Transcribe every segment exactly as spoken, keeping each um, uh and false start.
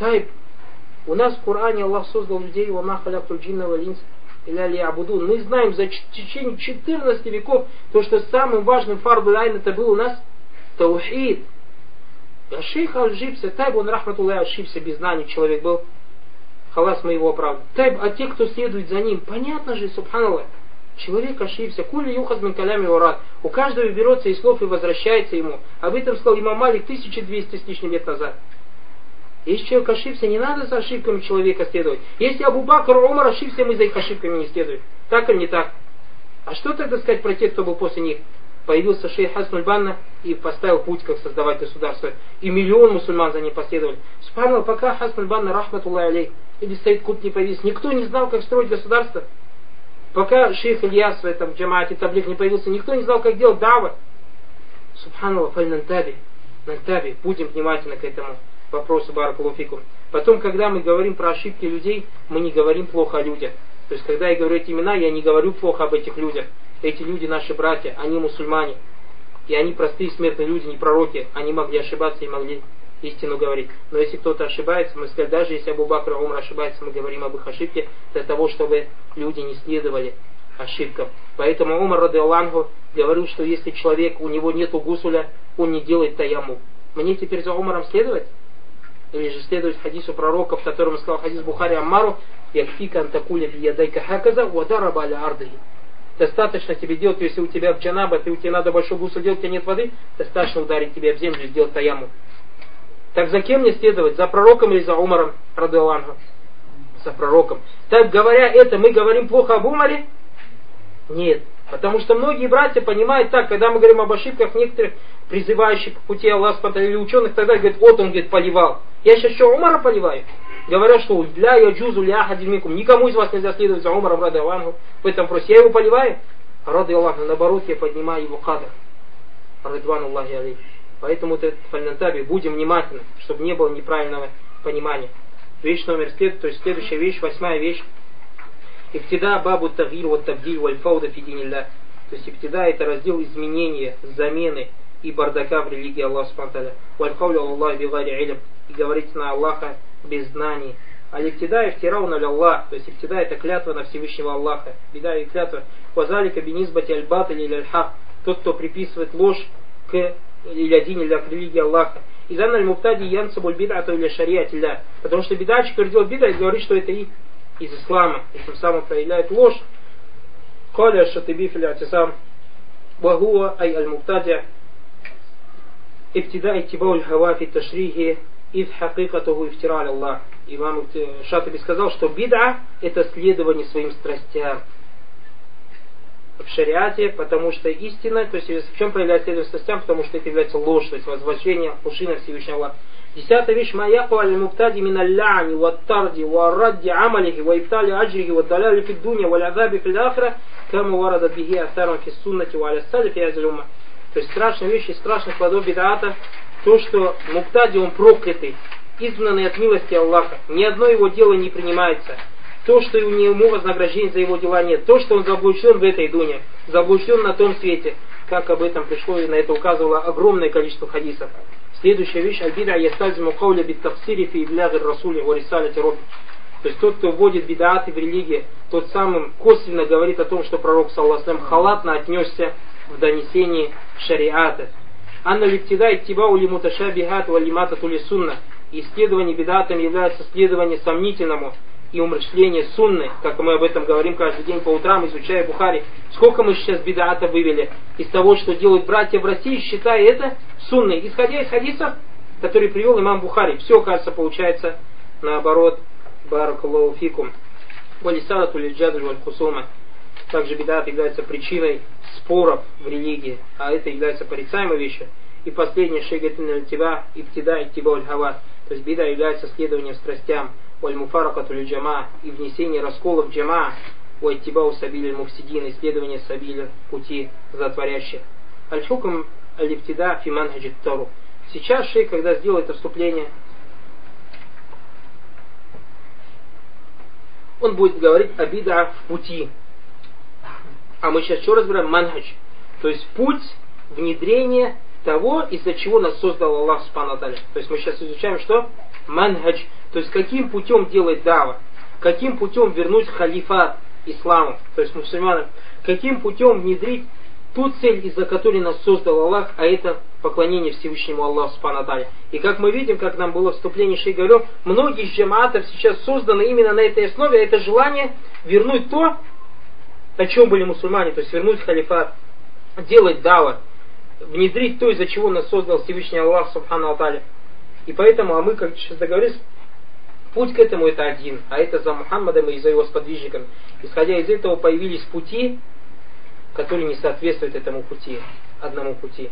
Тайб. У нас в Коране Аллах создал людей, вама халактуль джинна валь инса илля лиябудун. Мы знаем за течение четырнадцати веков, то, что самым важным фарду айн это был у нас таухид. А шейх ошибся, Тайб, он рахматуллах ошибся, без знаний человек был. Халас, мы его оправдываем. Тайб, а те, кто следует за ним, понятно же, субханаллах. Человек ошибся. Кулли юхаз мин калями варат. У каждого берется из слов и возвращается ему. Об этом сказал имам Малик тысяча двести с лишним лет назад. Если человек ошибся, не надо за ошибками человека следовать. Если Абу Бакр, Умар ошибся, мы за их ошибками не следуем. Так или не так? А что тогда сказать про тех, кто был после них? Появился шейх Хасан аль-Банна и поставил путь, как создавать государство. И миллион мусульман за ним последовали. Субханаллах, пока Хасан аль-Банна, рахматуллах алейх, или Саид Кут не появился, никто не знал, как строить государство. Пока шейх Ильяс в этом джамаате таблик не появился, никто не знал, как делать дава. Субханаллах, фаль нантаби. Нантаби. Будем внимательны к этому вопросу, баракаллаху фикум. Потом, когда мы говорим про ошибки людей, мы не говорим плохо о людях. То есть, когда я говорю эти имена, я не говорю плохо об этих людях. Эти люди наши братья, они мусульмане. И они простые смертные люди, не пророки. Они могли ошибаться и могли истину говорить. Но если кто-то ошибается, мы сказали, даже если Абу Бакр и Умар ошибаются, мы говорим об их ошибке, для того, чтобы люди не следовали ошибкам. Поэтому Умар, ради Аллаху, говорил, что если человек, у него нету гусуля, он не делает таяммум. Мне теперь за Умаром следовать? Или же следовать хадису пророка, в котором сказал хадис Бухари Аммару, «Якфика антакуля биядайка хаказа, вадараба аля ардахи». Достаточно тебе делать, если у тебя в джанаба, ты, у тебя надо большой гусуль делать, у тебя нет воды, достаточно ударить тебя в землю и сделать таяммум. Так за кем мне следовать? За пророком или за Умаром? Ради Аллаху? За пророком. Так, говоря это, мы говорим плохо об Умаре? Нет. Потому что многие братья понимают так, когда мы говорим об ошибках некоторых призывающих к пути Аллаха или ученых, тогда говорят, вот он, говорит, поливал. Я сейчас что, Умара поливаю? Говорят, что ля яджузу ля хадимикум. Никому из вас нельзя следовать за Умаром, ради Аллаху. В этом вопросе я его поливаю? Ради Аллаху, наоборот, я поднимаю его кадр. Ридван Аллахи алейх. Поэтому вот этот фальнантаби, будем внимательны, чтобы не было неправильного понимания. Вещь номер след, то есть следующая вещь, восьмая вещь. Ибтида бабу тагир вот табдиль валь фауда фи динилля. То есть ибтида это раздел изменения, замены и бардака в религии Аллаха субхану ва тааля. Валь кауля Аллах би гайри илм. И говорить на Аллаха без знаний. А ибтида ифтирауна ля Аллах. То есть ибтида это клятва на Всевышнего Аллаха. Бида и клятва. Вазалика бинизбати аль батиль или аль хак. Тот, кто приписывает ложь к или один или к религии Аллаха. И занналь муптади янсабуль бидату или шариатилля. Потому что бидачик, который делает бида, говорит, что это и из ислама. И тем самым проявляет ложь. Каля шатиби филятисам. Вахуа ай аль муптади. Ибтида иттибауль хава фи ташрихи. Ид хакикатуху ифтира Аллах. Имам Шатиби сказал, что бида это следование своим страстям в шариате, потому что истина, то есть в чем проявляется следование страстям, потому что это является ложь, то есть возвращение лжи на Всевышнего Аллаха. Десятая вещь, маяку аль муптади мин аль-ляни, ват-тарди, ва-радди амалихи, ва-ибтали аджрихи, ва-даляли фи дуня, ва-л'азаби фи л-ахра, кама варада бихи астарам фи суннати, ва-аля-сали фи азлюма. То есть страшная вещь из страшных плодов бидаата, то, что муптади он проклятый, изгнанный от милости Аллаха, ни одно его дело не принимается. То, что у него вознаграждения за его дела нет. То, что он заблужден в этой дуне, заблужден на том свете. Как об этом пришло и на это указывало огромное количество хадисов. Следующая вещь. Аль-бида ястальзиму кауля бит-тафсири фи ибляги расули ва рисаляти робби. То есть тот, кто вводит бидааты в религии, тот самым косвенно говорит о том, что пророк саллаллаху алейхи ва саллям халатно отнесся в донесении шариата. Анна липтида иттибау ли муташабихат ва лимата тули сунна. Исследование бидатом является следование сомнительному и умерщвление сунны, как мы об этом говорим каждый день по утрам, изучая Бухари. Сколько мы сейчас бидата вывели из того, что делают братья в России, считая это сунной. Исходя из хадисов, который привел имам Бухари. Все, кажется, получается наоборот. Баракаллаху фикум. Валисарату лиджадль валь хусума. Также бидат является причиной споров в религии, а это является порицаемой вещью. И последнее, шейгатин аль-тиба, ибтида иттиба аль-хава. То есть бида является следованием страстям. Валь-муфаракату лиль-джама, и внесение расколов в джама, валь-тибау сабиль муфсидин, исследование сабиля пути затворящих. Аль-хукм аль-ибтида фи манхаджит тару. Сейчас шейх, когда сделал это вступление, он будет говорить о бида в пути. А мы сейчас что разбираем? Манхадж. То есть путь внедрения того, из-за чего нас создал Аллах субхану ва тааля. То есть мы сейчас изучаем что? Манхадж. То есть каким путем делать дава, каким путем вернуть халифат исламу, то есть мусульманам, каким путем внедрить ту цель, из-за которой нас создал Аллах, а это поклонение Всевышнему Аллаху Субхану ва Тааля. И как мы видим, как нам было вступление шейх говорил, многие из джамаатов сейчас созданы именно на этой основе, а это желание вернуть то, о чем были мусульмане, то есть вернуть халифат, делать дава, внедрить то, из-за чего нас создал Всевышний Аллах Субхану ва Тааля. И поэтому, а мы, как сейчас договорились, путь к этому это один, а это за Мухаммадом и за его сподвижниками. Исходя из этого появились пути, которые не соответствуют этому пути, одному пути.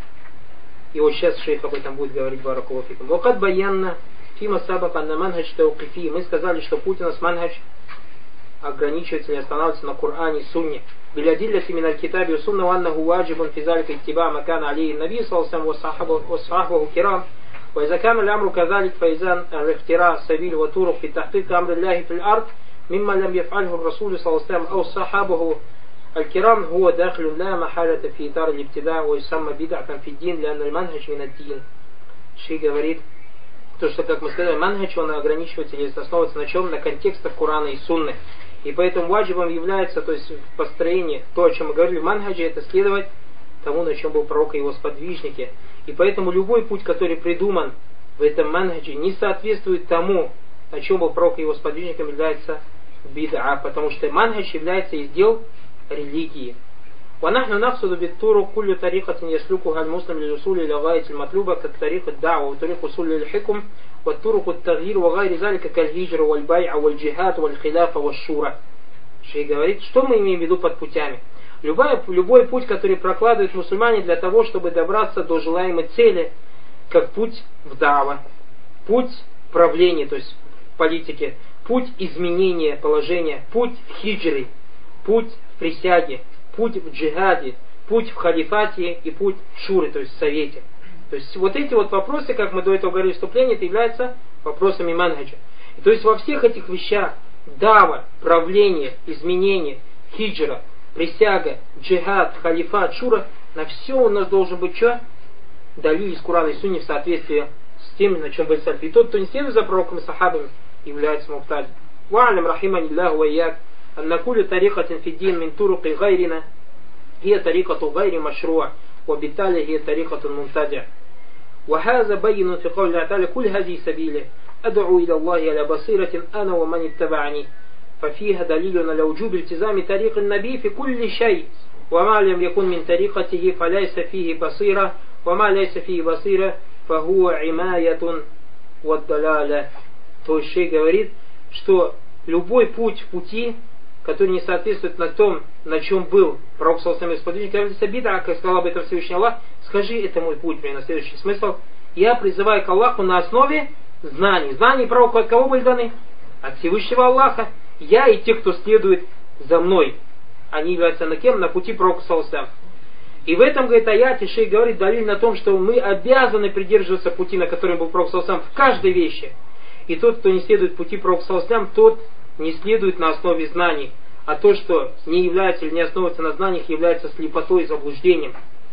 И вот сейчас шейх об этом будет говорить, баракаллаху фикум. Вакад баянна фима сабака на манхадж таукифи. Мы сказали, что путь у нас манхадж ограничивается или останавливается на Коране и Сунне. Билядилля миналь китаби сунна ваннаху ваджибун физалика иттиба макана алейхи наби саллаллаху алейхи ва сахабаху кирам. وإذا كان الأمر كذلك فإذا الاختراع سبيل وطرق في تحقيق أمر الله في الأرض مما لم يفعله الرسول صلى الله عليه وسلم أو صحابه الكرام هو داخل لا محالة في إطار الابتداع ويسمى بدعة في الدين لأن المنهج من الدين. Шейх говорит, то, что, как мы сказали, манхадж, он ограничивается или основывается на чем? На контекстах Корана и Сунны. И поэтому ваджибом является, то есть построение, то, о чем мы говорили в манхаджи, это следовать тому, на чем был пророк и его сподвижники. И поэтому любой путь, который придуман в этом манхаджи, не соответствует тому, на чем был пророк и его сподвижникам, является бид'a, потому что манхадж является издел религии. ونحن نقصد بالطرق كل طريقة يسلكها المسلم للوصول إلى غاية المطلوبة كطريق الدعوة وطريق وصول للحكم والطرق التغيير وغير ذلك كالهجر والبيع والجهاد والخلافة والشورى. Шейх говорит, что мы имеем в виду под путями? Любой, любой путь, который прокладывают мусульмане для того, чтобы добраться до желаемой цели, как путь в дава, путь правления, то есть в политике, путь изменения положения, путь в хиджре, путь в присяге, путь в джихаде, путь в халифате и путь в шуре, то есть в совете. То есть вот эти вот вопросы, как мы до этого говорили в вступлении, это являются вопросами манхаджа. И то есть во всех этих вещах дава, правление, изменение, хиджра, присяга, джихад, халифат, шура, на все у нас должен быть что? Далиль из Курана и Сунни в соответствии с тем, на чем был сальф. И тот, кто не следует за пророком и сахабами, является муптади. Ва'алям рахимани Аллаху ва ияк, анна кулю тарихатин фиддин мин туруки гайрина, хия тарихату гайри машруа, ва битали хия тарихату мумтадя. وهذا بين في قول الله تعالى كل هذه سبيله أدعو إلى الله على بصيرة أنا ومن اتبعني ففيها دليل على وجوب التزام طريق النبي في كل شيء وما لم يكن من طريقته فليس فيه بصيرة وما ليس فيه بصيرة فهو عماية والضلالة. То есть шейх говорит, что любой путь в пути, который не соответствует на том, на чем был пророк саллаллаху алейхи ва саллям, является бид'a, как сказал об этом Всевышний Аллах, скажи, это мой путь, примерно следующий смысл. Я призываю к Аллаху на основе знаний. Знания пророка от кого были даны? От Всевышнего Аллаха. Я и те, кто следует за мной. Они являются на кем? На пути пророка саллаллаху алейхи ва саллям. И в этом, говорит, аяте шейх говорит, далиль на том, что мы обязаны придерживаться пути, на котором был пророк саллаллаху алейхи ва саллям, в каждой вещи. И тот, кто не следует пути пророка саллаллаху алейхи ва саллям, тот не следует на основе знаний. А то, что не является или не основывается на знаниях, является слепотой и заблуждением.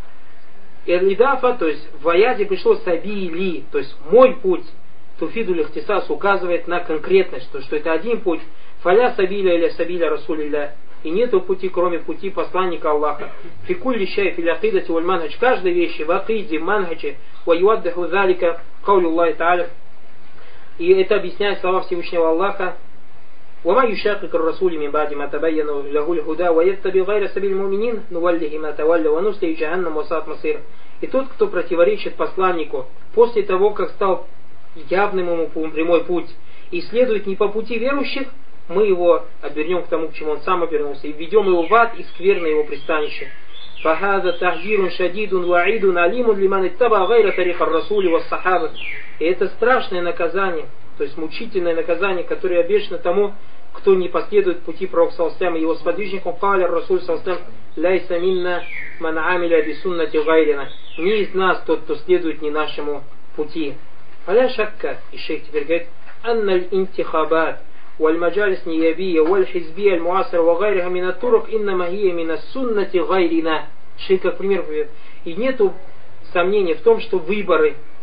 И аль-идафа, то есть в аяте пришло сабили, то есть мой путь, туфидуль ихтисас указывает на конкретность, то, что это один путь, фаля сабиля или сабиля расулилля, и нету пути, кроме пути посланника Аллаха. Фикулли шай фил акидати валь манхадж, каждой вещи в акиде, манхаджи, ва юаддаху залика каулю Аллахи та'аля. И это объясняет слова Всевышнего Аллаха. وما يشاقق الرسول من بعد ما تبين له الهدى ويتبع غير سبيل المؤمنين نوله ما تولى ونصله جهنم وساءت مصير. И тот, кто противоречит посланнику после того, как стал явным ему прямой путь и следует не по пути верующих, мы его обернем к тому, к чему он сам обернулся, и введем его в ад и скверно его пристанище. فهذا تحذير شديد وعيد أليم لمن اتبع غير طريق الرسول والصحابة. И это страшное наказание, то есть мучительное наказание, которое обещано тому, кто не последует пути пророка саллаллаху алейхи ва саллям и его сподвижникам. Каля Расуль саллаллаху алейхи ва саллям ляйса минна ман амиля би суннати гайрина. Не из нас тот, кто следует не нашему пути. Аля шакка, и шейх теперь говорит, анналь интихабат والمجالس النيابية والحزبية المعاصرة وغيرها من الطرق إنما هي من السنة غيرنا. Шейх как пример приведет. И нету сомнения в том, что выборы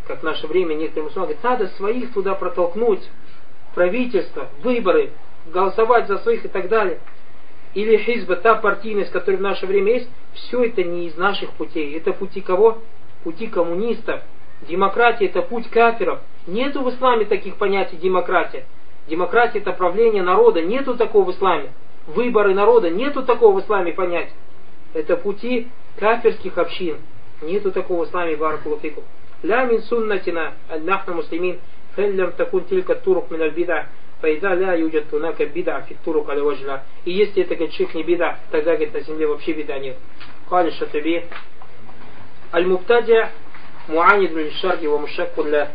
как в наше время некоторые мусульмане говорят, надо своих туда протолкнуть, правительство, выборы, голосовать за своих и так далее. Или хизба, та партийность, которая в наше время есть, все это не из наших путей. Это пути кого? Пути коммунистов. Демократия это путь кафиров. Нету в исламе таких понятий демократия. Демократия это правление народа. Нету такого в исламе. Выборы народа. Нету такого в исламе понятия. Это пути кафирских общин. Нету такого в исламе. Баракаллаху фикум. Ля мин суннатина аль-нахна муслимин фэллям такун тилька турук мин аль-бида. Файда ля юджат тунака бида фит турук аля ваджла. И если это, говорит, шейх, не бида, тогда, говорит, на земле вообще бида нет. Кали Шатаби. Аль-муптадия муанид мин шарги ва мушаккун ля.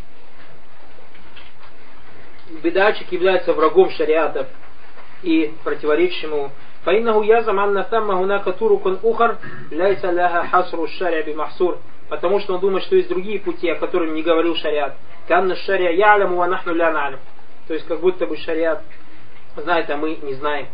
Бидачик является врагом шариатов и противоречащим ему. فإنه يزعم أن ثم هناك طرق أخرى ليس لها حصر الشرع بمحصور. Потому что он думает, что есть другие пути, о которых не говорил шариат. كأن الشرع يعلم ونحن لا نعلم. То есть как будто бы шариат знает, а мы не знаем.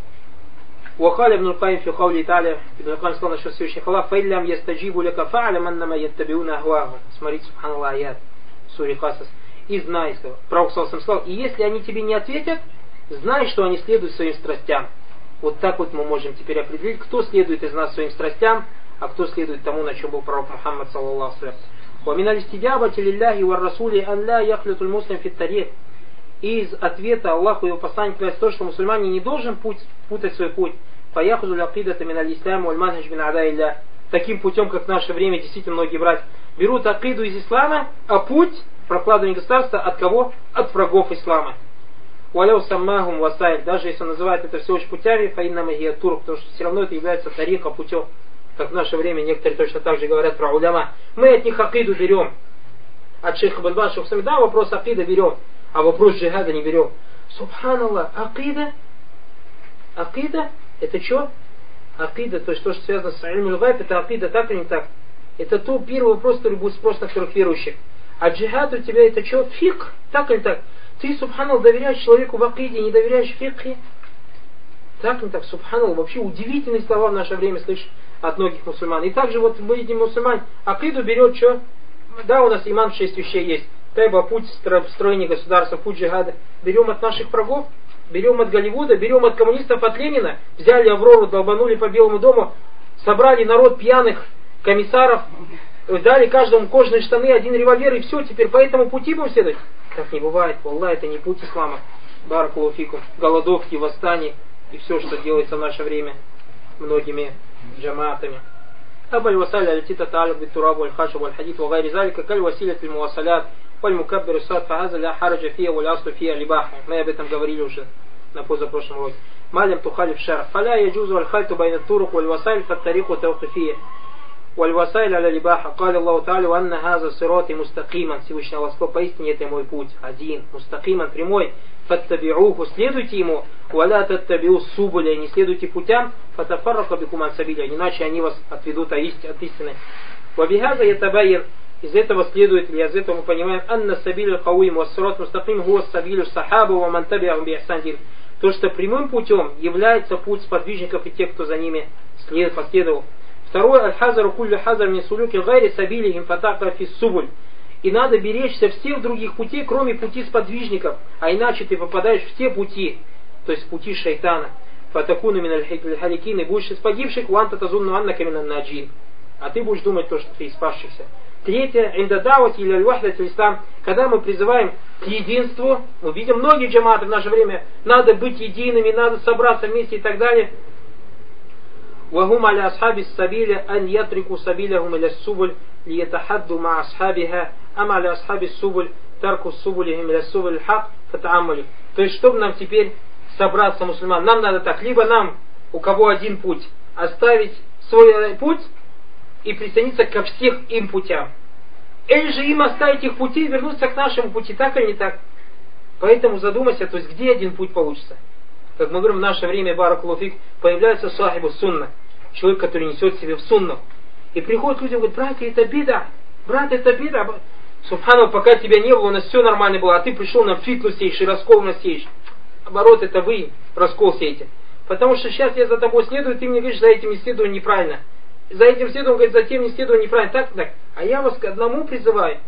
وقال ابن القيم في قوله تعالى, Ибн Аль-Каим сказал насчет Всевышних Аллах, فإن لم يستجيبوا لك فاعلم أنما يتبعون أهواءهم. Смотрите, субханаллах, аят суре Касас. И знай, что Пророк сказал, и если они тебе не ответят, знай, что они следуют своим страстям. Вот так вот мы можем теперь определить, кто следует из нас своим страстям, а кто следует тому, на чем был пророк Мухаммад саллаллаху алейхи ва саллям. وَمِنَ الْإِسْتِجَابَةِ لِلَّهِ وَالرَّسُولِ أَنْ لَا يَخْلِطُ الْمُسْلِمُ فِي الطَّرِيقِ. И из ответа Аллаху и его посланнику является то, что мусульмане не должен путь, путать свой путь. فَيَخُذُ الْعَقِيدَةَ مِنَ الْإِسْلَامِ وَالْمَنْهَجِ مِنْ أَعْدَاءِ اللَّهِ. Таким путем, как в наше время действительно многие братья берут акиду из ислама, а путь прокладывания государства от кого? От врагов ислама. وَلَوْ سَمَّاهُمْ وَسَائِلь. Даже если он называет это всего лишь путями, فَإِنَّمَا هِيَ турук, потому что все равно это является тарика, путем. Как в наше время некоторые точно так же говорят про уляма. Мы от них акиду берем. От шейха Ибн Баз, да, вопрос акида берем, а вопрос джихада не берем. Субханаллах, акида, акида, это что? Акида, то есть то, что связано с ильмуль гайб, это акида, так или не так? Это то первый вопрос, который будет спрос на первых верующих. А джихад у тебя это что? Фикх, так или так? Ты, субханаллах, доверяешь человеку в акиде, не доверяешь фикхе? Так или так? Субханаллах, вообще удивительные слова в наше время слышишь от многих мусульман. И также вот мы видим мусульман, акиду берет что? Да, у нас иман в шесть вещей есть. Тайба, путь строения государства, путь джихада. Берем от наших врагов, берем от Голливуда, берем от коммунистов, от Ленина. Взяли Аврору, долбанули по Белому дому, собрали народ пьяных комиссаров, дали каждому кожаные штаны, один револьвер, и все, теперь по этому пути будем следовать. Так не бывает. Аллах, это не путь ислама. Баракаллаху фикум. Голодовки, восстания и все, что делается в наше время многими джамаатами. أبا الوسائل التي تتعلق بالتراب والخشب والحديث وغير ذلك كالوسيلة المواصلات والمكبر الصوت فهذا لا حرج فيه والأصل فيه الإباحة. Мы об этом говорили уже на позапрошлом уроке. ما لم تخالف الشرع فلا يجوز الخلط بين الطرق والوسائل فالطريق توقيفية والوسائل على الإباحة. قال الله تعالى وأن هذا صراطي مستقيما. Всевышний Аллах сказал, поистине это мой путь один, мустакиман, прямой. فاتبعوه, следуйте ему, ولا تتبعوا السبل, не следуйте путям, فتفرق بكم عن سبيله, иначе они вас отведут от истины. وبهذا يتبين, из этого следует, или из этого мы понимаем, أن السبيل القويم والصراط المستقيم هو السبيل الصحابة ومن تبعهم بإحسان. То, что прямым путем является путь сподвижников и тех, кто за ними последовал. Второе, аль-хазару куллю хазар мин сулюки гайри сабилихим фатака фи субуль. И надо беречься всех других путей, кроме пути сподвижников, а иначе ты попадаешь в те пути, то есть пути шайтана. Фатакуну мин аль-халикин, и будешь из погибших, уанта тазунну аннака мин ан-наджин. А ты будешь думать то, что ты из спасшихся. Третье, индадавати или аль-вахдат ислам, когда мы призываем к единству, мы видим многие джаматы в наше время, надо быть едиными, надо собраться вместе и так далее. وهم على أصحاب السبيل أن يتركوا سبيلهم إلى السبل ليتحدوا مع أصحابها أما على أصحاب السبل تركوا سبلهم إلى السبل الحق فتعاملوا. То есть, чтобы нам теперь собраться, мусульман, нам надо так, либо нам, у кого один путь, оставить свой путь и присоединиться ко всех им путям. Или же им оставить их пути и вернуться к нашему пути, так или не так. Поэтому задумайся, то есть, где один путь получится. Как мы говорим, в наше время, баракаллаху фик, появляется сахибу сунна. Человек, который несет себе в сунну. И приходит к людям и говорит, братья, это бида. Брат, это бида. Субхану, пока тебя не было, у нас все нормально было, а ты пришел на фитну сеешь и раскол нас сеешь. Наоборот, это вы раскол сеете. Потому что сейчас я за тобой следую, ты мне говоришь, за этим не следую неправильно. За этим следую, говорит, за тем не следую неправильно. Так, так. А я вас к одному призываю.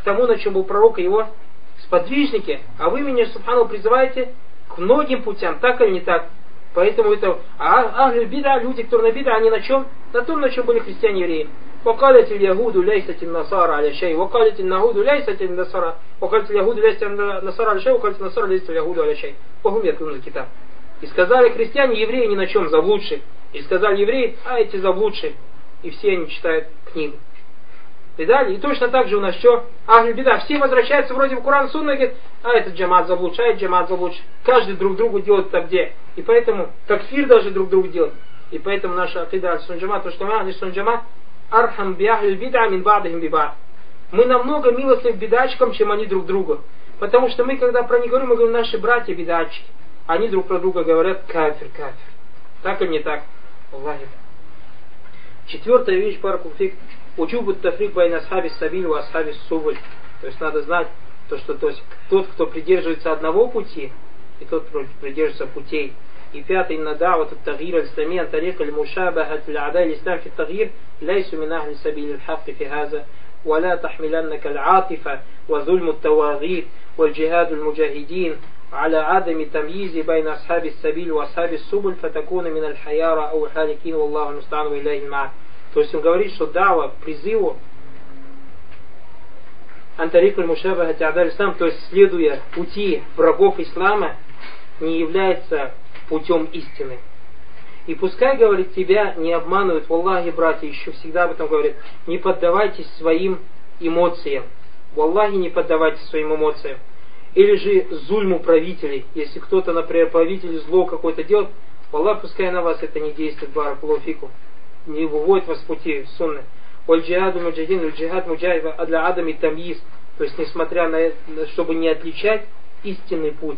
тому, на чем был пророк и его сподвижники, а вы меня, субхану, призываете к многим путям, так или не так. Поэтому это, а ахлю бида, люди, которые на бида, они на чем? На том, на чем были христиане и евреи. وقالت اليهود ليست النصارى على شيء وقالت اليهود ليست النصارى وقالت اليهود ليست النصارى على شيء وقالت النصارى ليست اليهود على شيء وهم يتلون الكتاب. И сказали христиане, евреи ни на чем, заблудшие. И сказали евреи, а эти заблудшие. И все они читают книгу. Видали? И точно так же у нас что? Ахлю бида. Все возвращаются вроде в Коран Сунна и говорят, а этот джамат заблудший, а этот джамат заблудший. Каждый друг другу делает там где. И поэтому такфир даже друг другу делает. И поэтому наша акида аль-сунн-джамат, то что мы аль-сунн-джамат, архам биахлю бида мин бадахим бибад. Мы намного милостливы бидачкам, чем они друг другу. Потому что мы, когда про них говорим, мы говорим, наши братья бидачки. Они друг про друга говорят кафир, кафир. Так или не так? Аллахи. Четвертая вещь, паракуфик. Учубут тафрик байна асхаби сабиль ва асхаби субуль. То есть надо знать, то, что то есть, тот, кто придерживается одного пути, и тот, кто придерживается путей. И пятый, надават ат-тагир аль-ислами ан тарик аль-мушабахат аль-ада аль-ислам фи ат-тагир лайсу мин ахли сабиль аль-хакки фи хаза ولا تحملنك العاطفة وظلم التواغيت والجهاد المجاهدين على عدم تمييز بين أصحاب السبيل وأصحاب السبل فتكون من الحيارى أو الحالكين والله المستعان وإليه المعاد. То есть он говорит, что дава, призыву антарик аль-мушабахат аль-ада аль-ислам, то есть следуя пути врагов ислама, не является путем истины. И пускай, говорит, тебя не обманывают, валлахи, братья, еще всегда об этом говорят, не поддавайтесь своим эмоциям. Валлахи, не поддавайтесь своим эмоциям. Или же зульму правителей. Если кто-то, например, правитель зло какое-то делает, валлах, пускай на вас это не действует, баракаллаху фикум, не выводит вас с пути сунны. Валь-джихаду муджахидин, валь-джихад муджахид адля адами тамиз. То есть, несмотря на это, чтобы не отличать истинный путь,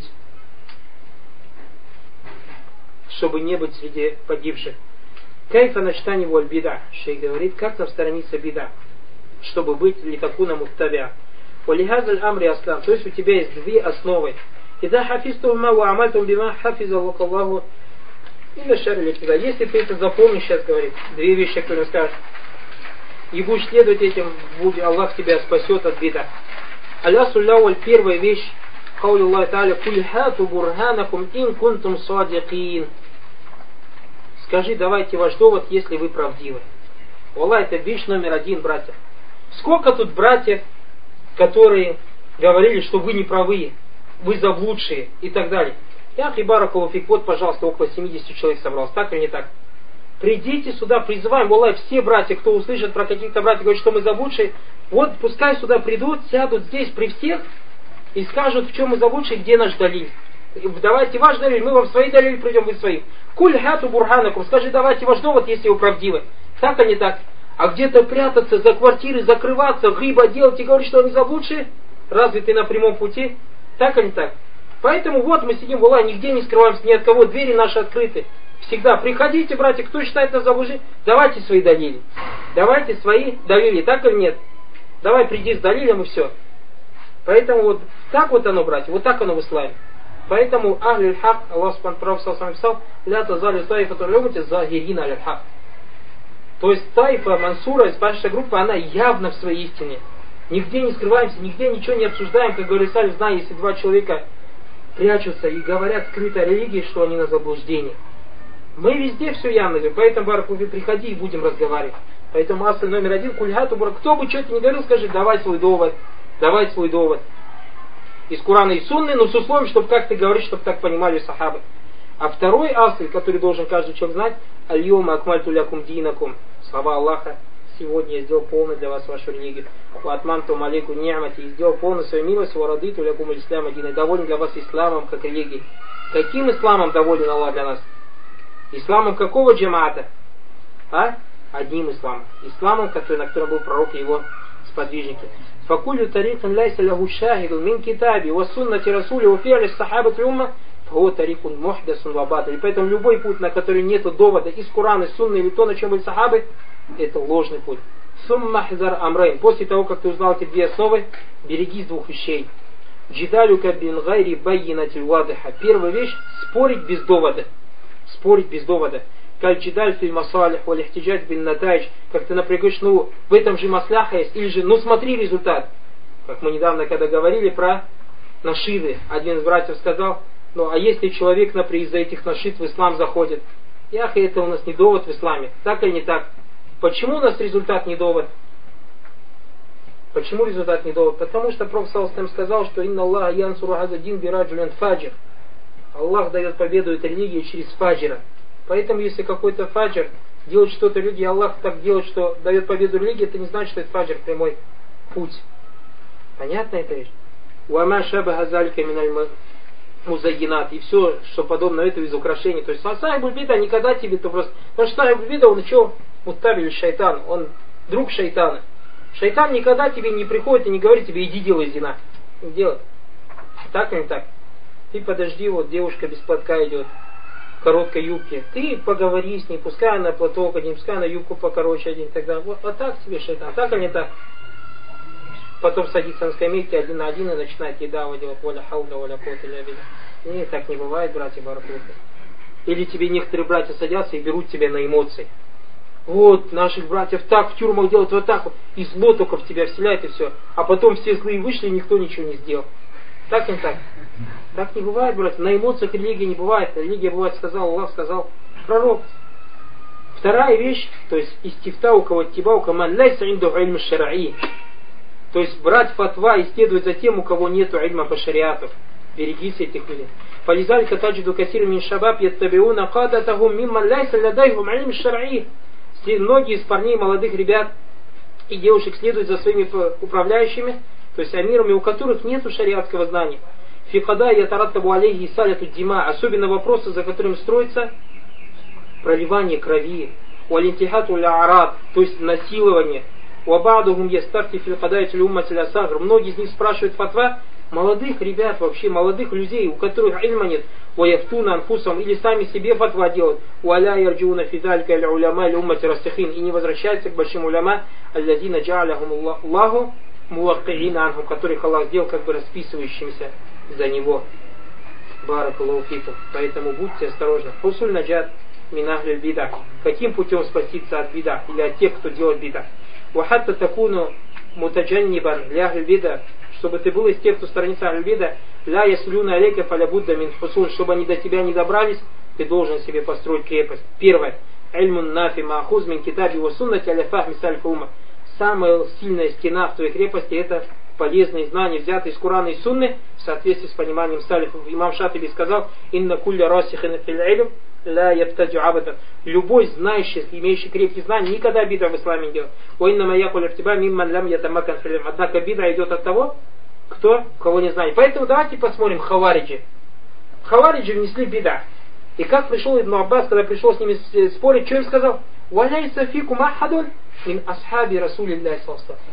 чтобы не быть среди погибших. Кайфа начтани воль бида. Шейх говорит, как нам сторониться бида, чтобы быть литакуна муттабя. Валихазаль амри аслам. То есть у тебя есть две основы. Ида хафизтума ва амальтум бима хафиза лакаллаху инна шарри литида. Если ты это запомнишь, сейчас говорит, две вещи, которые скажешь, и будешь следовать этим, Аллах тебя спасет от бида. Алясулляуль, первая вещь, قول الله تعالى قل هاتوا برهانكم إن كنتم صادقين. Скажи, давайте ваш довод, если вы правдивы. Аллах, это вещь номер один, братья. Сколько тут братьев, которые говорили, что вы не правы, вы заблудшие и так далее. Я хибаракаллаху фик, вот, пожалуйста, около семьдесят человек собралось, так или не так? Придите сюда, призываем, Аллах, все братья, кто услышит про каких-то братьев, говорят, что мы заблудшие, вот пускай сюда придут, сядут здесь при всех, и скажут, в чем мы заблудшие, где наш далиль. Давайте ваш далиль, мы вам свои далиль придем, вы свои. Куль хату бурханакум, скажи, давайте ваш довод, если вы правдивы. Так, а не так. А где-то прятаться за квартиры, закрываться, гыба делать и говорить, что они заблудшие? Разве ты на прямом пути? Так, а не так. Поэтому вот мы сидим в Аллахе, нигде не скрываемся, ни от кого, двери наши открыты. Всегда приходите, братья, кто считает нас заблудшими, давайте свои далили. Давайте свои далили, так или нет? Давай приди с далилем и все. Поэтому вот так вот оно, братья, вот так оно в исламе. Поэтому ахлюль хак, Аллах Субхану Та'аля написал, ля тазали таифа турюмати загирина аль хак. То есть таифа, мансура, спасшая группа, она явно в своей истине. Нигде не скрываемся, нигде ничего не обсуждаем, как говорит Салиф, знаю, если два человека прячутся и говорят скрыто о религии, что они на заблуждении. Мы везде все явно говорим, поэтому, баракуфи, приходи и будем разговаривать. Поэтому асль номер один, кульхату, кто бы что-то не говорил, скажи, давай свой довод. Давай свой довод из Корана и Сунны, но с условием, чтобы как ты говоришь, чтобы так понимали сахабы. А второй асль, который должен каждый человек знать, аль-йома акмальту лякум динакум. Слова Аллаха, сегодня я сделал полной для вас вашу религию. Ва атмамту малейку ни'мати, и сделал полной свою милость, ва радиту лякум аль-ислам адина. Доволен для вас исламом, как религией. Каким исламом доволен Аллах для нас? Исламом какого джамаата? А? Одним исламом. Исламом, который, на котором был пророк и его сподвижники. فكل طريق ليس له شاهد من كتابه وسنة رسوله وفعل الصحابة الأمة فهو طريق محدث وباطل. И поэтому любой путь, на который нет довода из Корана, из Сунны или то, на чем были сахабы, это ложный путь. ثم احذر أمرين. После того, как ты узнал эти две основы, берегись двух вещей. جدالك بن غير بينة واضحة. Первая вещь — спорить без довода. Спорить без довода. Каль-джидаль фил масалих, валь-ихтиджадж бин натайдж, как ты напрягаешь, ну, в этом же масляха есть, или же, ну, смотри результат. Как мы недавно, когда говорили про нашиды, один из братьев сказал, ну а если человек, например, из-за этих нашид в ислам заходит, ях, это у нас не довод в исламе, так или не так? Почему у нас результат не довод? Почему результат не довод? Потому что Пророк саллаллаху алейхи ва саллям сказал, что инна Аллаха янсуру хаза дин бираджулин фаджир. Аллах дает победу этой религии через фаджира. Поэтому если какой-то фаджир делает что-то люди, и Аллах так делает, что дает победу религии, это не значит, что это фаджир прямой путь. Понятно эта вещь? Уама шабаха залька миналь музайинат. И все, что подобно этому из украшений. То есть сахибуль бида никогда тебе то просто... Потому что сахибуль бида, он что? Муттабиль шайтан. Он друг шайтана. Шайтан никогда тебе не приходит и не говорит тебе, иди делай зина. Делай. Так или не так? Ты подожди, вот девушка без платка идет, в короткой юбке. Ты поговори с ней, пускай она платок один, пускай она юбку покороче один, тогда вот, вот так тебе шайтан. Так или не так? Потом садится на скамейке один на один и начинает ей давать, делать воля хауля, воля кота, ля бида. Нет, так не бывает, братья баракуты. Или тебе некоторые братья садятся и берут тебя на эмоции. Вот, наших братьев так в тюрьмах делают, вот так вот. И зло только в тебя вселяет, и все. А потом все злые вышли, и никто ничего не сделал. Так не так? Так не бывает, братья. На эмоциях религии не бывает. Религия бывает, сказал Аллах, сказал пророк. Вторая вещь, то есть истифта у кого тиба у каман ляйса инду ильм шараи. То есть брать фатва и следовать за тем, у кого нету ильма по шариату. Берегись этих людей. Фализалика таджиду касир мин шабаб яттабиуна кадатахум мимман ляйса ладайхум ильм шараи. Многие из парней, молодых ребят и девушек следуют за своими управляющими, то есть амирами, у которых нет шариатского знания. Фикада ятараттабу алейхи и саляту дима, особенно вопросы, за которыми строится проливание крови, уалинтихату ля араб, то есть насилование. Уабадухум ястарти филкадайте уммати ля сагр. Многие из них спрашивают фатва молодых ребят, вообще молодых людей, у которых ильма нет. Уяфтуна анфусам, или сами себе фатва делают. Уаля ярджуна фидалька аля уляма аля уммати расихин, и не возвращаются к большим уляма, аллазина джа'аляхум Аллаху муаккиина анхум, которых Аллах сделал как бы расписывающимися за него. Баракаллаху фикум. Поэтому будьте осторожны. Хусуль наджат мин ахлиль бидах. Каким путем спаститься от бида или от тех, кто делает бида? Вахатта такуну мутаджаннибан ля ахлиль бида, чтобы ты был из тех, кто сторонится ахлиль бида, ля яслюна алейка фалябудда мин хусуль, чтобы они до тебя не добрались, ты должен себе построить крепость. Первое. Ильмун нафи маахуз мин китаби ва суннати аля фахми сальфа умма. Самая сильная стена в твоей крепости — это полезные знания, взятые из Корана и Сунны в соответствии с пониманием салифов. Имам Шатиби сказал: «Инна кулля расихин фил илм ла ябтаджу абада». Любой знающий, имеющий крепкие знания, никогда бида в исламе не делает. «Ва инна ма якуль артиба мимман лам ятамакан фил илм». Однако бида идет от того, кто, кого не знает. Поэтому давайте посмотрим хавариджи. Хавариджи внесли бида. И как пришел Ибн Аббас, когда пришел с ними спорить, что им сказал? «Валяйса фикум ахадун мин асхаби расулиллахи саллаллаху алейхи».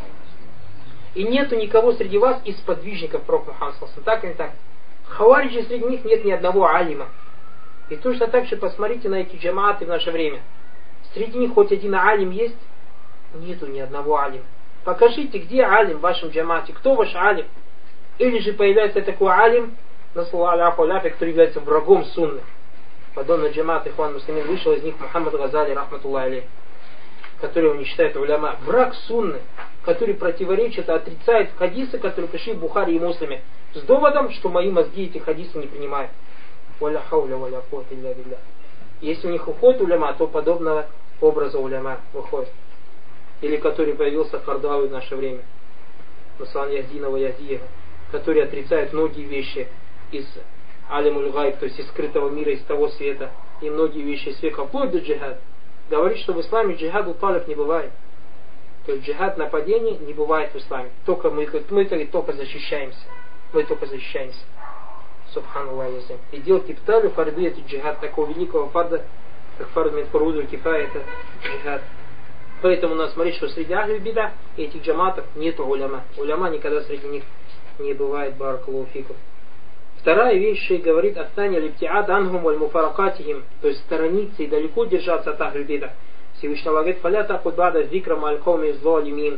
И нету никого среди вас из подвижников пророка Мухаммада саллаллаху алейхи. Так или не так? Хавариджи, среди них нет ни одного алима. И точно так же посмотрите на эти джамааты в наше время. Среди них хоть один алим есть? Нету ни одного алима. Покажите, где алим в вашем джамаате, кто ваш алим? Или же появляется такой алим, который является врагом сунны. Подобно джамаат ихван муслимин, вышел из них Мухаммад Газали, рахматуллахи алейх, который его не считает уляма. Враг сунны, который противоречит, отрицает хадисы, которые пришли в Бухари и Муслиме, с доводом, что мои мозги эти хадисы не принимают. Валя хауля валя куата илля билля. Если у них уходит уляма, то подобного образа уляма выходит. Или который появился в Кардауи в наше время, Муслан Яхдинова Яхдиева, который отрицает многие вещи из алимуль гайб, то есть из скрытого мира, из того света, и многие вещи из века, вплоть до джихад. Говорит, что в исламе джихаду талиб не бывает. То есть джихад, нападение не бывает в исламе. Только мы, мы только защищаемся. Мы только защищаемся. Субханаллах язым. И делать кипталю фарды, это джихад такого великого фарда, как фард мин фурузу кифая, это джихад. Поэтому надо смотреть, что среди ахли бида этих джаматов нету уляма. Уляма никогда среди них не бывает. Баракаллаху фикум. Вторая вещь, что говорит «Аттани липтиад анхум валь муфаракатихим», то есть сторониться и далеко держаться от ахли бида. Всевышний Аллах говорит: «Фаля такуд бада зикра малькоми злолимин».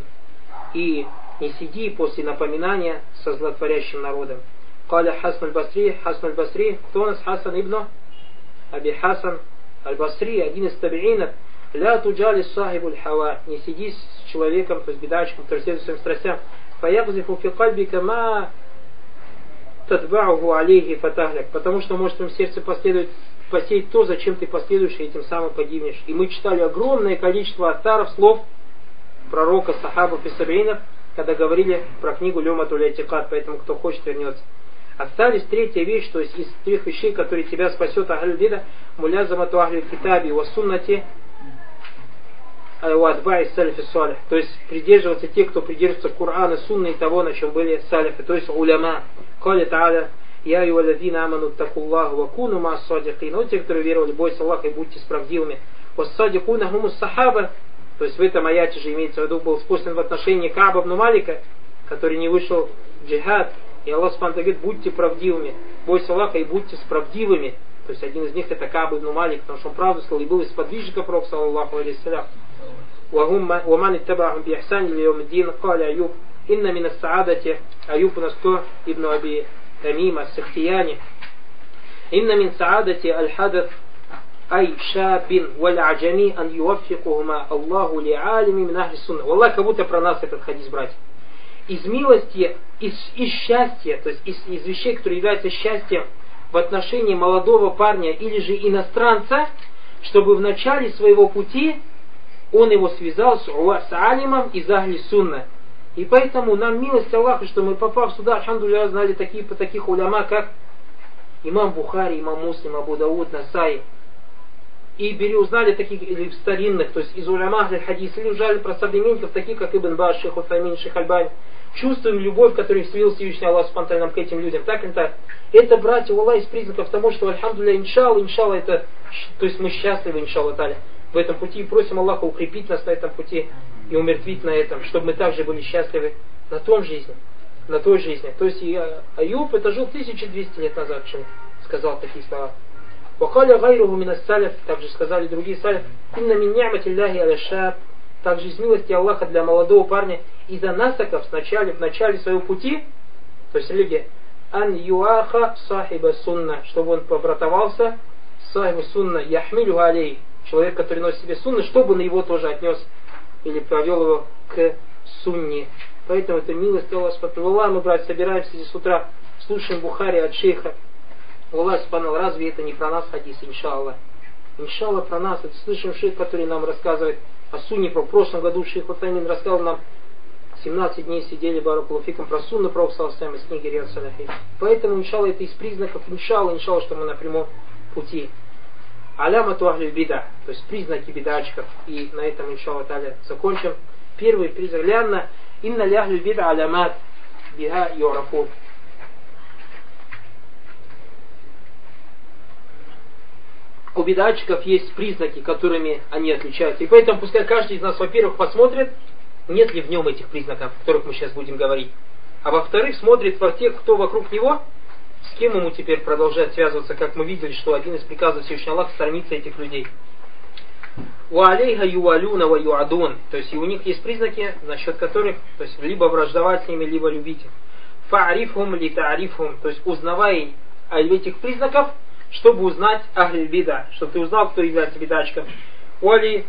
И не сиди после напоминания со злотворящим народом. Каля Хасан аль-Басри, Хасан аль-Басри, кто у нас Хасан ибн Аби Хасан аль-Басри, один из табиинов: «Ля туджали сахибуль хава», не сиди с человеком, то есть бедачком, который следует своим страстям. фаягзифу фи кальбика ма татбауху алейхи фатахляк, потому что может в твоем сердце последует посеять то, зачем ты последуешь, и этим самым погибнешь. И мы читали огромное количество аттаров, слов пророка, сахабов и сабиинов, когда говорили про книгу Люматуль Атикад, поэтому кто хочет вернется. Остались третья вещь, то есть из трех вещей, которые тебя спасет ахль бида, мулязамату ахль китаби ва суннати ва адбаи салифи салих, то есть придерживаться тех, кто придерживается Корана, сунны и того, на чем были салифы, то есть уляма. Кали та'аля я ювалладина аману такуллаху ва куну ма ас-садикин. Вот те, которые веровали, бойся Аллаха и будьте справедливыми. Вас-садикуна хумус сахаба. То есть в этом аяте же имеется в виду был спослан в отношении Кааба ибн Малика, который не вышел в джихад. И Аллах Субхану говорит, будьте правдивыми. Бойся Аллаха и будьте справедливыми. То есть один из них это Кааб ибн Малик, потому что он правду сказал и был из сподвижников пророка саллаллаху алейхи вассалям. ومن اتبعهم بإحسان اليوم الدين قال أيوب إن من السعادة أيوب نسكو ابن أبي تميم السختياني إن من سعادة الحدث أي شاب والعجمي أن يوفقهما الله لعالم من أهل السنة. والله как будто про нас этот хадис, братья. Из милости, из, из счастья, то есть из, из вещей, которые являются счастьем в отношении молодого парня или же иностранца, чтобы в начале своего пути он его связал с, с алимом из ахли сунна. И поэтому нам милость Аллаха, что мы, попав сюда, альхамдулилля, знали такие, таких уляма, как имам Бухари, имам Муслим, Абу Дауд, Насаи. И бери, узнали таких или старинных, то есть из уляма ахли хадис, или узнали про современников, таких как Ибн Баш, Шейх Утамин, Шейх Альбани. Чувствуем любовь, которую вселил Всевышний Аллах спонтанно к этим людям. Так или так. Это, братья, Аллах, из признаков того, что, альхамдулилля, иншалла, иншалла, это, то есть мы счастливы, иншалла, таля, в этом пути, и просим Аллаха укрепить нас на этом пути и умертвить на этом, чтобы мы также были счастливы на том жизни, на той жизни. То есть и Аюб это жил тысяча двести лет назад, чем сказал такие слова. Вакаля гайруху минас салиф, также сказали другие салиф, инна мин ни'матиллахи аля шаб, также из милости Аллаха для молодого парня, из-за насаков в начале, в начале своего пути, то есть религия, ан юаха сахиба сунна, чтобы он побратовался с сахибу сунна, яхмилю алей, человек, который носит себе сунны, чтобы на его тоже отнес или провел его к сунне. Поэтому это милость Аллаха Субхану. Аллах, мы, братья, собираемся здесь с утра, слушаем Бухари от шейха. Аллах Субхану, разве это не про нас хадис, иншаллах? Иншаллах про нас. Это слышим шейх, который нам рассказывает о сунне. В прошлом году шейх Утамин рассказал нам, семнадцать дней сидели баракулуфиком про сунну пророка саллаллаху из книги Риад Салихин. Поэтому, иншаллах, это из признаков, иншаллах, иншаллах, что мы на прямом пути. Алямату ахль бида, то есть признаки бидачков. И на этом, иншаллах та'аля, закончим. Первый признак. Лянна инна ли ахль бида алямат биха юрафун. У бидачков есть признаки, которыми они отличаются. И поэтому пускай каждый из нас, во-первых, посмотрит, нет ли в нем этих признаков, о которых мы сейчас будем говорить. А во-вторых, смотрит во тех, кто вокруг него, с кем ему теперь продолжать связываться, как мы видели, что один из приказов Всевышнего Аллаха сторонится этих людей. Уалейха юалюна ва юадун. То есть и у них есть признаки, насчет которых, то есть либо враждовать с ними, либо любить их. Фаарифхум ли таарифхум. То есть узнавай этих признаков, чтобы узнать ахль бида, чтобы ты узнал, кто является бидачком. Уали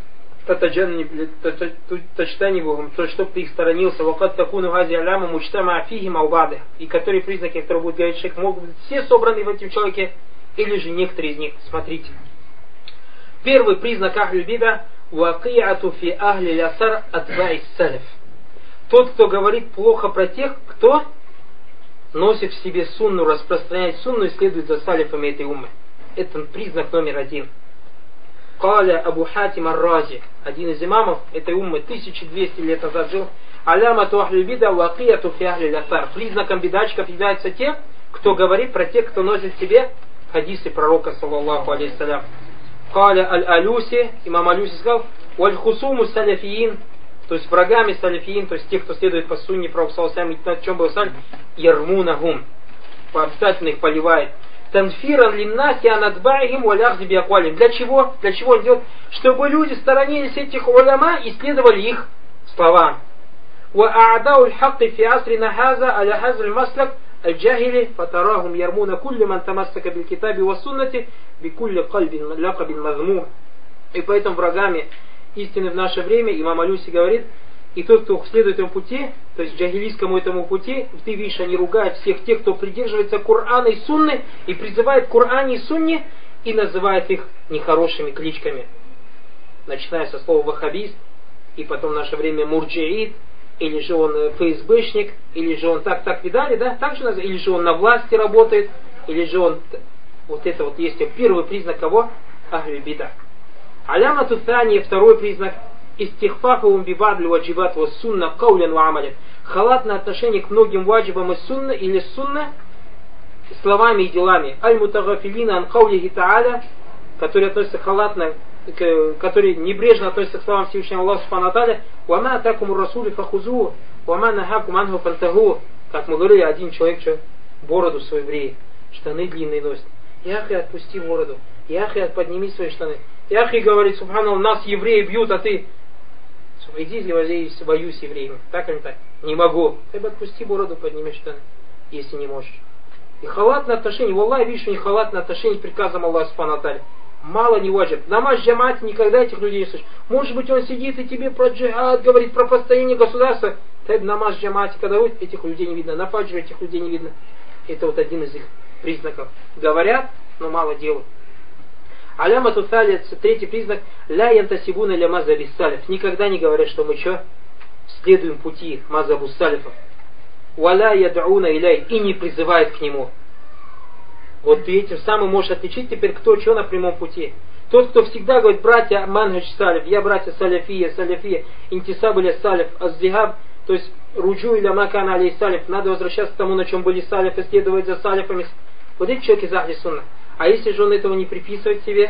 тачтани Богом, то есть чтобы ты их сторонился, вакат такуну гази аляма мучтама афихи маубады, и которые признаки, которые будут говорить шейх, могут быть все собраны в этом человеке, или же некоторые из них. Смотрите. Первый признак ахль бида вакиату фи ахли лясар атба'i салиф. Тот, кто говорит плохо про тех, кто носит в себе сунну, распространяет сунну и следует за салифами этой уммы. Это признак номер один. Каля Абу Хатим ар-Рази, один из имамов этой уммы, тысяча двести лет назад жил. Алямату ахль бида вакиату фи ахли лясар. Признаком бидачков являются те, кто говорит про тех, кто носит в себе хадисы пророка саллаллаху алейхи салям. Каля аль-Алюси, имам Алюси сказал, валь-хусуму саляфиин, то есть врагами саляфиин, то есть тех, кто следует по сунне пророка саллаллаху алейхи салям, на чем был саль, ярмунахум, обязательно их поливает. Танфиран линнаси анадбаихим валях зибиаквалим. Для чего? Для чего он делает? Чтобы люди сторонились этих уляма и следовали их словам. Ва а'дау аль-хакки фи асрина хаза аля хаза аль-маслак аль-джахили фатарахум ярмуна кулли ман тамассака биль-китаби ва суннати бикулли кальбин лакабин мазмур. И поэтому врагами истины в наше время, имам Алюси говорит, И тот, кто следует этому пути, то есть джахилийскому этому пути, ты видишь, они ругают всех тех, кто придерживается Корана и Сунны, и призывает к Коране и Сунне, и называет их нехорошими кличками. Начиная со слова ваххабист, и потом в наше время мурджиит, или же он ФСБшник, или же он так, так видали, да? Так же называют, или же он на власти работает, или же он... Вот это вот есть первый признак кого? Ахлю бида. Алямату тани, второй признак, истихфафу бибадлю ваджибат ва сунна каулян ва амалят. Халатное отношение к многим ваджибам из сунна или сунна словами и делами. Аль-мутагафилина ан каулихи та'аля, которые относятся халатно, которые небрежно относятся к словам Всевышнего Аллаха Субхану ва Тааля. Ва ма атакуму расули фахузу, ва ма нахакум анху фантаху. Как мы говорили, один человек что бороду свою евреи, штаны длинные носит. Яхи, отпусти бороду. Яхи, подними свои штаны. Яхи говорит, субханаллах, нас евреи бьют, а ты иди и воюй с евреями. Так или так? Не могу. Ты бы отпусти бороду, подними штаны, если не можешь. И халатное отношение. Валлах, видишь, у них халатное отношение к приказам Аллаха Субхану ва Тааля. Мало не ваджиб. Намаз джамаат никогда этих людей не слышишь. Может быть, он сидит и тебе про джихад говорит, про построение государства. Ты намаз джамаате, когда будет, этих людей не видно. На фаджре этих людей не видно. Это вот один из их признаков. Говорят, но мало делают. Аляма туталец, третий признак, ля янтасибуна ля мазаби салиф. Никогда не говорят, что мы что? Следуем пути мазабу салифов. Валя ядауна иляй, и не призывает к нему. Вот ты этим самым можешь отличить теперь, кто что на прямом пути. Тот, кто всегда говорит, братья манхадж салиф, я братья саляфия, саляфия, интисаб иля салиф, аздихаб, то есть руджу иля макана алей салиф, надо возвращаться к тому, на чем были салифы, следовать за салифами. Вот эти человек из ахли сунна. А если же он этого не приписывает себе,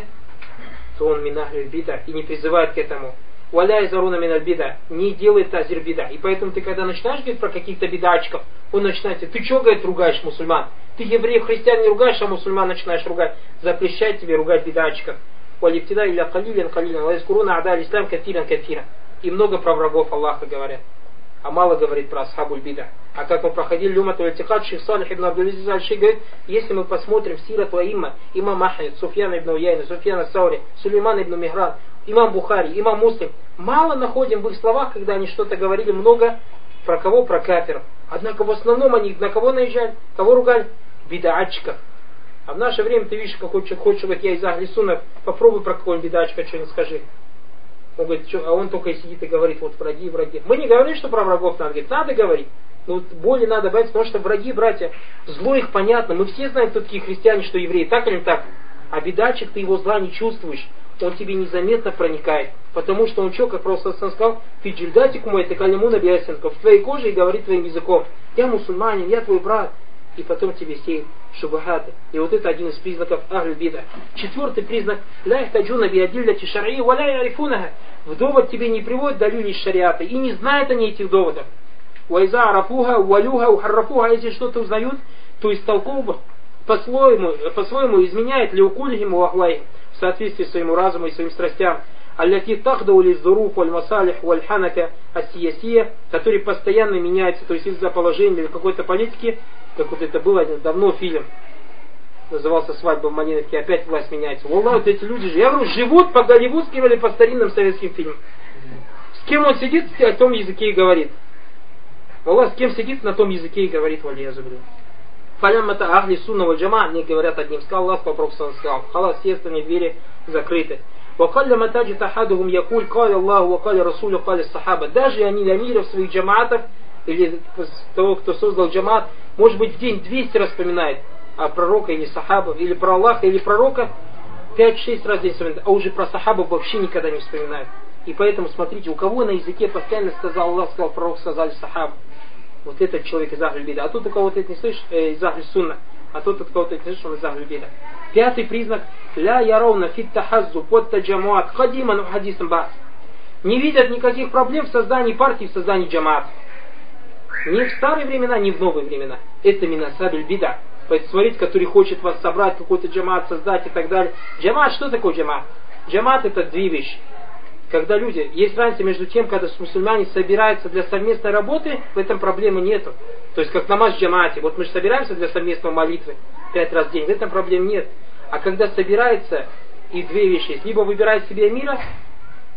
то он минахлю бида и не призывает к этому. Валя изаруна миналь бида, не делает тазир бида. И поэтому ты, когда начинаешь говорить про каких-то бидачков, он начинает, ты что, говорит, ругаешь мусульман? Ты евреев, христиан не ругаешь, а мусульман начинаешь ругать. Запрещает тебе ругать бидачков. Валифтида илля калилен калилен, валискуруна ада ислам кафиран кафиран. И много про врагов Аллаха говорят. А мало говорит про асхабуль бида. А как мы проходили люмату альтихад, шейх Салих ибн Абдул-Азиз аль-Шейх говорит, если мы посмотрим сират ва имма, имам Ахмед, Суфьян ибн Уяйна, Суфьян ас-Саури, Сулейман ибн Михран, имам Бухари, имам Муслим, мало находим в их словах, когда они что-то говорили много про кого? Про кафиров. Однако в основном они на кого наезжали? Кого ругали? Бидаатчиков. А в наше время ты видишь, какой человек хочет, как я из Ахли Сунна, попробуй про какого-нибудь бидаатчика что-нибудь скажи. Он говорит, что, а он только и сидит и говорит, вот враги, враги. Мы не говорим, что про врагов надо говорить, надо говорить. Но вот более надо бояться, потому что враги, братья, зло их понятно. Мы все знаем, кто такие христиане, что евреи, так или так. А бедачик, ты его зла не чувствуешь. Он тебе незаметно проникает. Потому что он что, как Пророк сказал, ты джильдатику мой, ты калиму набиасенко, в твоей коже и говорит твоим языком. Я мусульманин, я твой брат. И потом тебе сеет шубахаты. И вот это один из признаков ахль бида. Четвертый признак, ля ихтаджуна биадилляти шар'и ва ля ярифунаха. В довод тебе не приводят далюли из шариата. И не знают они этих доводов. Вайза арафуха, валюха, ухаррафуха. Если что-то узнают, то истолковывают по-своему, по-своему изменяет леукулихим уахлайхим в соответствии с своему разуму и своим страстям. Аллати тахдау лиздуруф валь масалих валь ханака ассиясия, которые постоянно меняются, то есть из-за положения или какой-то политики, как вот это было давно фильм, назывался «Свадьба в Малиновке», опять власть меняется. Wallah, вот эти люди же, я говорю, живут по голливудским или по старинным советским фильмам. С кем он сидит, о том языке и говорит. Wallah, с кем сидит, на том языке и говорит, валия зубрю. Фалямата ахли сунна валь джама, не говорят одним. Сказал Аллах, Пророк сказал, халас, все остальные двери закрыты. وَقَلَّمَا تَجِدْ أَحَدُهُمْ يَقُولُ قَالَ اللَّهُ وَقَالَ رَسُولُ قَالَ الصَّحَابَةُ. Даже они амиров своих джамаатов, или того, кто создал джамаат, может быть в день двести раз вспоминает о пророка или сахабов, или про Аллаха, или пророка, пять-шесть раз в день вспоминает, а уже про сахабов вообще никогда не вспоминает. И поэтому смотрите, у кого на языке постоянно сказал Аллах, сказал пророк, сказали сахаб. Вот этот человек из ахль бида. А тут у кого-то это не слышишь, э, из ахль сунна. А тут от кого-то это не слышишь, он из ахль бида. Пятый признак. Ля яровна фит тахаззу под таджамуат хадиман хадисам бас. Не видят никаких проблем в создании партии, в создании джамаат. Ни в старые времена, ни в новые времена. Это минасабель бида. Поэтому смотрите, который хочет вас собрать, какой-то джамаат создать и так далее. Джамаат, что такое джамаат? Джамаат это две вещи. Когда люди, есть разница между тем, когда мусульмане собираются для совместной работы, в этом проблемы нету. То есть как намаз в джамаате. Вот мы же собираемся для совместной молитвы пять раз в день, в этом проблем нет. А когда собирается, и две вещи есть. Либо выбирает себе эмира,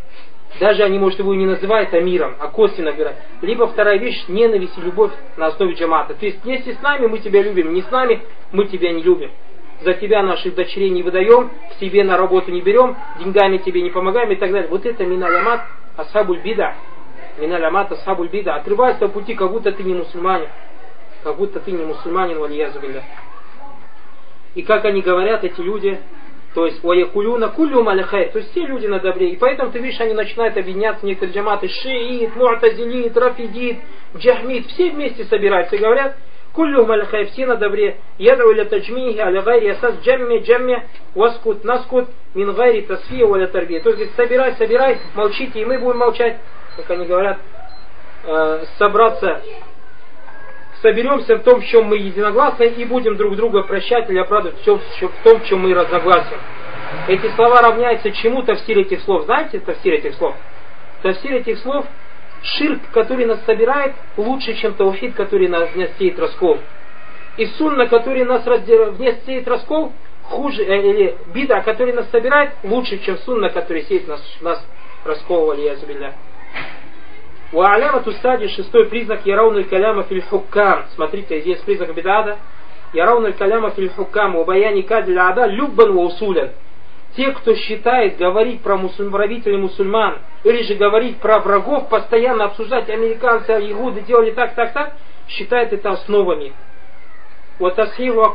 Даже они, может, его и не называют амиром, а косвенно говорят. Либо вторая вещь, ненависть и любовь на основе джамата. То есть, если с нами, мы тебя любим, не с нами, мы тебя не любим. За тебя наших дочерей не выдаем, к себе на работу не берем, деньгами тебе не помогаем и так далее. Вот это миналямат асхабуль бида. Миналямат асхабуль бида. Отрывается от пути, как будто ты не мусульманин. Как будто ты не мусульманин, валиязу билля. И как они говорят, эти люди, то есть «Ваякулюна куллюм аля хайр», то есть все люди на добре. И поэтому ты видишь, они начинают объединяться, некоторые джаматы, шиит, му'тазилит, рафидит, джахмид, все вместе собираются и говорят «Куллюм аля хайр», все на добре. «Яд'у ля таджмихи аля гайри асас джамми джамми васкут наскут мин гайри тасфия валя тарбия». То есть собирай, собирай, молчите, и мы будем молчать. Как они говорят, э, собраться, соберемся в том, в чем мы единогласны, и будем друг друга прощать или оправдывать в том, в чем мы разногласим. Эти слова равняются чему тафсир этих слов. Знаете тафсир этих слов? Тафсир этих слов, ширк, который нас собирает, лучше, чем таухид, который нас сеет раскол. И сунна, который нас раздирает, сеет раскол, хуже, э, или бида, который нас собирает, лучше, чем сунна, который сеет нас, нас раскол, валиязу билля. Уа'алямату стадии, шестой признак, яраунуль каляма филь хуккам. Смотрите, здесь признак бидада. Яраунуль каляма филь хуккам, убаяни кадиль ада, люббан ва усулян. Те, кто считает говорить про мусульм, правителей мусульман, или же говорить про врагов, постоянно обсуждать американцы, ягуды делали так, так, так, считают это основами. А то,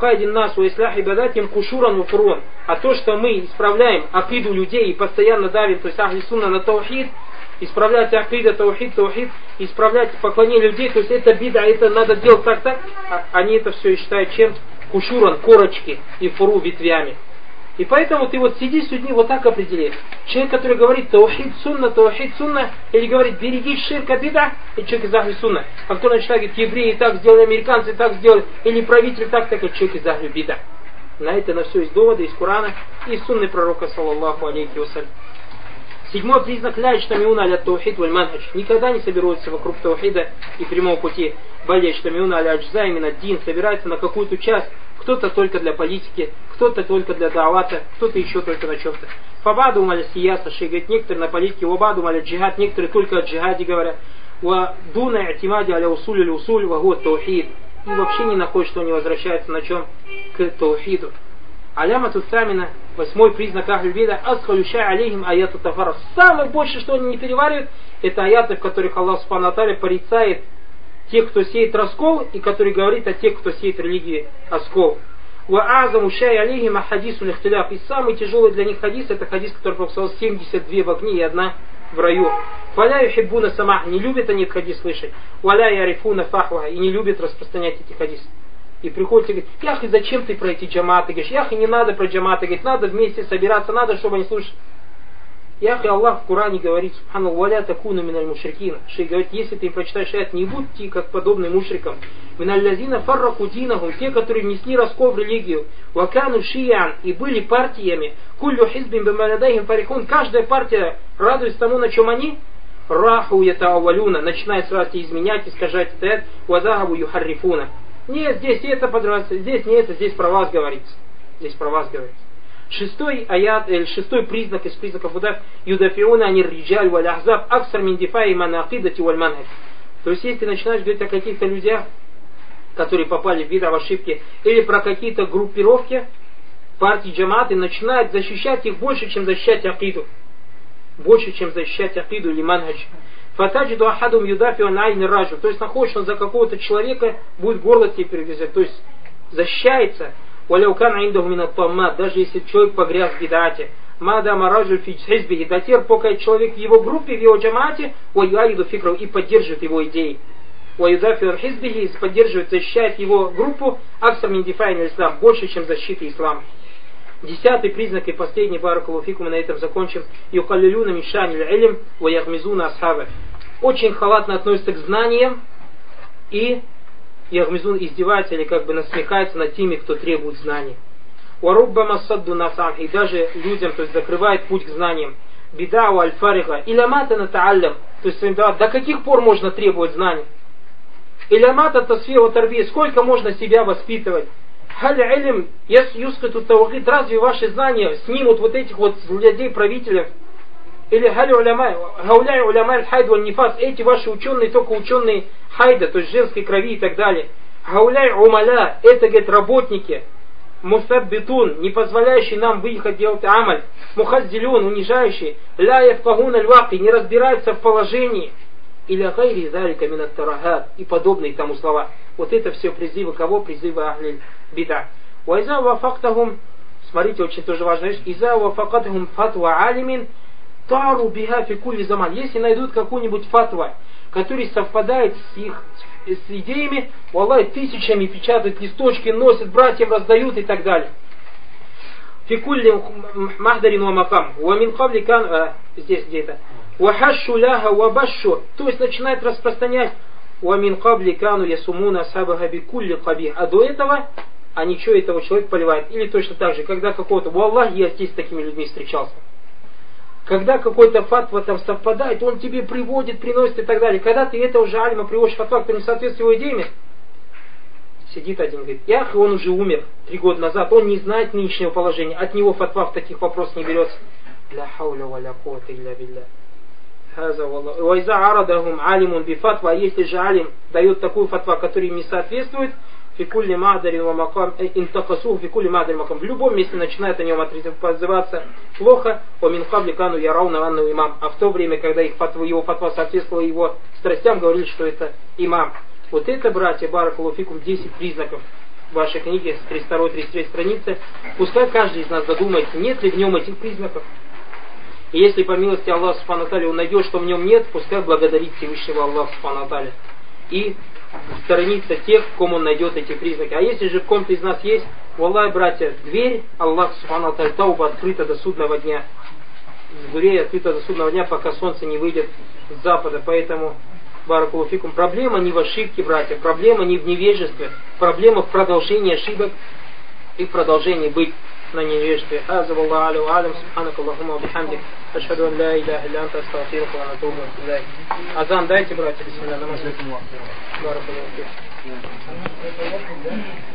что мы исправляем акиду людей и постоянно давим, то есть ахли сунна на таухид, исправлять акида, таухид, таухид, исправлять поклонение людей, то есть это бида, это надо делать так, так, они это все считают чем? Кушуран, корочки, и фуру, ветвями. И поэтому ты вот сиди с людьми, вот так определи. Человек, который говорит таухид сунна, таухид сунна, или говорит берегись ширка бида, это человек из ахли сунна. А кто начинает говорить, евреи так сделали, американцы так сделали, или правитель так, так, это человек из ахли бида. На это на все есть доводы из Корана и из сунны пророка, саллаллаху алейхи вассалям. Седьмой признак ля иджтамиуна аля таухид валь манхадж. Никогда не соберутся вокруг таухида и прямого пути. Баль иджтамиуна аля аджза именно дин, собирается на какую-то часть. Кто-то только для политики, кто-то только для даавата, кто-то еще только на чем-то. Фабаду маля сияса, шей говорит, некоторые на политике, вабаду маля джихад, некоторые только о джихаде говорят. Ва дуна атимади аля усуль или усуль вагу таухид. И вообще не находит, что они возвращаются на чем? К таухиду. Алямату самина, восьмой признак ахль бида, асхалюша алейхим аяту тафарас. Самое большее, что они не переваривают, это аяты, в которых Аллах субхану ва тааля порицает тех, кто сеет раскол, и который говорит о тех, кто сеет религии раскол. Ва азаму шай алейхим ахадису лихтиляф. И самый тяжелый для них хадис, это хадис, который прописал семьдесят два в огне и одна в раю. Валя юхиббуна самах, не любят они этот хадис слышать. Валя ярифуна фахва, и не любят распространять эти хадисы. И приходит и говорит, яхи, зачем ты про эти джаматы? Говоришь, яхи, не надо про джаматы. Говорит, надо вместе собираться, надо, чтобы они слушали. Яхи, Аллах в Коране говорит, субхану валя такуну миналь мушрикин. Шей говорит, если ты прочитаешь аят, не будьте как подобные мушрикам. Миналь лазина фарраку динахум, те, которые внесли раскол в религию. Вакану шиян, и были партиями. Куллю хизбин бималядайхим фарихун. Каждая партия радуется тому, на чем они. Раху ятаавалюна, начинает сразу изменять, искажать этот аят. Вазагаву юхаррифуна. Нет, здесь это подразумевается, здесь не это, здесь про вас говорится. Здесь про вас говорится. Шестой аят, э, шестой признак из признаков Будда, юдафиуна анир риджаль валь ахзаб аксар мин дифаи манакидати валь манхадж. То есть, если ты начинаешь говорить о каких-то людях, которые попали в бида, в ошибки, или про какие-то группировки, партии, джаматы, начинают защищать их больше, чем защищать акиду. Больше, чем защищать акиду или манхадж. Фатаджиду ахадум юдафиу найни раджу. То есть находишь, он за какого-то человека будет горло тебе перегрызать. То есть защищается. Валяукан индаху минат таммат. Даже если человек погряз в бидате. Мадама раджу фи хизбихи. До тех, пока человек в его группе, в его джамаате, ваюаиду фикру, и поддерживает его идеи. Ваюдафиу хизбихи, поддерживает, защищает его группу. Аксар мин дифайна ислам. Больше, чем защита ислама. Десятый признак и последний, баракаллаху фикум, мы на этом закончим. Юхаллилюна мишани л'илм ва ягмизуна асхаба. Очень халатно относится к знаниям и ягмизун издевается или как бы насмехается над теми, кто требует знаний. Варуббама садду насам, и даже людям, то есть закрывает путь к знаниям. Бида у аль-фариха. Илямата на тааллям. То есть до каких пор можно требовать знаний? Илямата тасфиру тарби. Сколько можно себя воспитывать? Халя илм юскату таухид. Разве ваши знания снимут вот этих вот людей правителей? Или галя уляма, гауляй уляма хайд валь нифас, эти ваши ученые, только ученые хайда, то есть женской крови и так далее. Гауляй умаля, это, говорит, работники, мусаббитун, не позволяющие нам выехать делать амаль, мухаззилюн, унижающие, ля яфкагун аль-ваки, не разбираются в положении, или гайри залика минат тарахат, и подобные тому слова. Вот это все призывы кого? Призывы ахлиль бида. Уайза вафактахум, смотрите, очень тоже важная вещь, иза вафакатахум фатва алимин, тару биха фи кулли заман. Если найдут какую-нибудь фатва, который совпадает с их с идеями, валлахи, тысячами печатают листочки, носят, братьям раздают и так далее. Фи кулли махдарин ва макам. Ва мин кабли кан, здесь где-то. Ва хашшу ляха ва башшу. То есть начинает распространять. Ва мин кабли кану ясумуна асхабаха би кулли кабих. А до этого они что этого человека поливают? Или точно так же, когда какого-то, валлахи, я здесь с такими людьми встречался. Когда какой-то фатва там совпадает, он тебе приводит, приносит и так далее. Когда ты этого же алима приводишь фатва, который не соответствует его идеями, сидит один, говорит, ях, он уже умер три года назад, он не знает нынешнего положения, от него фатва в таких вопросах не берется. Ля хауля ва ля куввата илля билля. Вайза арадахум алимун би фатва, если же алим дает такую фатва, которая им не соответствует, фикулли махдари ва макам интакасух фикулли махдари макам. В любом месте начинает о нем отзываться плохо. О мин кабли кану ярауна ванну имам. А в то время, когда их фатва, его фатва соответствовала его страстям, говорили, что это имам. Вот это, братья, баракаллаху фикум, десять признаков в вашей книге с тридцать второй тридцать третьей страницы. Пускай каждый из нас задумается, нет ли в нем этих признаков. И если по милости Аллаха субхану ва тааля он найдет, что в нем нет, пускай благодарит Всевышнего Аллаха субхану ва тааля. И сторониться тех, в ком он найдет эти признаки. А если же в ком-то из нас есть, валлахи, братья, дверь Аллах субхану ва тааля тауба открыта до судного дня. Дверь открыта до судного дня, пока солнце не выйдет с запада. Поэтому, баракаллаху фикум, проблема не в ошибке, братья, проблема не в невежестве, проблема в продолжении ошибок и в продолжении быть на невежестве. Аза валлаху алям, субханака Аллахумма бихамдик, ашхаду ан ля иляха илля анта, астагфирука ва атубу илейк. Азан дайте, братья, бисмилля, намаз. Баракаллаху фикум.